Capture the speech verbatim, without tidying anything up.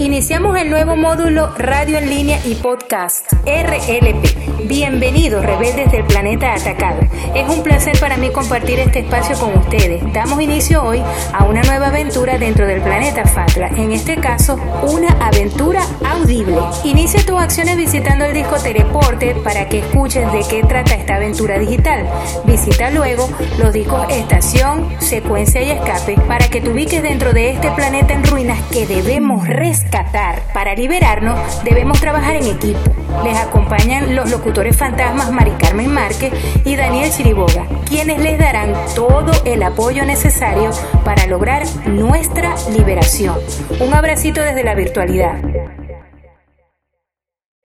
Iniciamos el nuevo módulo Radio en Línea y Podcast, R L P. Bienvenidos, rebeldes del planeta atacado. Es un placer para mí compartir este espacio con ustedes. Damos inicio hoy a una nueva aventura dentro del planeta Fatra. En este caso, una aventura audible. Inicia tus acciones visitando el disco Teleporte para que escuches de qué trata esta aventura digital. Visita luego los discos Estación, Secuencia y Escape para que te ubiques dentro de este planeta en ruinas que debemos rescatar. Para liberarnos debemos trabajar en equipo. Les acompañan los locutores fantasmas Mari Carmen Márquez y Daniel Chiriboga, quienes les darán todo el apoyo necesario para lograr nuestra liberación. Un abracito desde la virtualidad.